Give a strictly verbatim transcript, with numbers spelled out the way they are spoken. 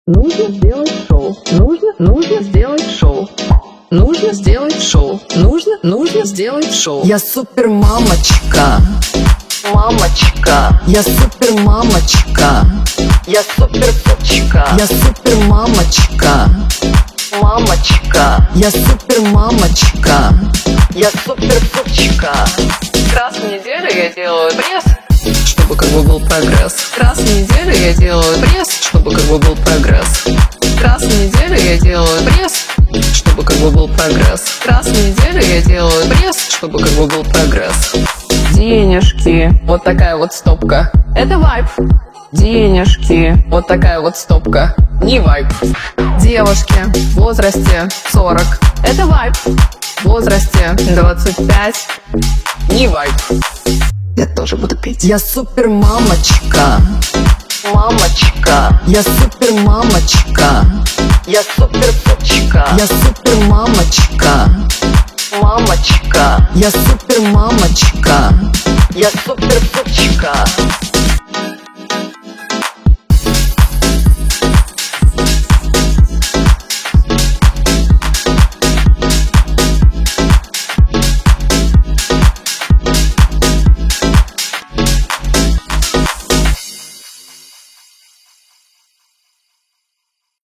Нужно сделать шоу. Нужно, нужно сделать шоу. Нужно сделать шоу. Нужно, нужно сделать шоу. Я супер мамочка. Мамочка. Я супер мамочка. Я супер сучка. Я супер мамочка. Мамочка. Я супер мамочка. Я супер сучка. Раз в неделю я делаю пресс, Чтобы как бы был прогресс. раз в неделю я делаю пресс, Чтобы как бы был прогресс. раз в неделю я делаю пресс, Чтобы как бы был прогресс. раз в неделю я делаю пресс. Чтобы как бы был прогресс. Денежки. Вот такая вот стопка. Это вайп. Денежки. Вот такая вот стопка. Не вайп. Девушки в возрасте сорок. Это вайп. В возрасте двадцать пять. Не вайп. Я тоже буду петь. Я супер мамочка. Мамочка. Я супер мамочка. Я супер сучка. Я супер мамочка. Мамочка. Я супер мамочка. Я супер сучка.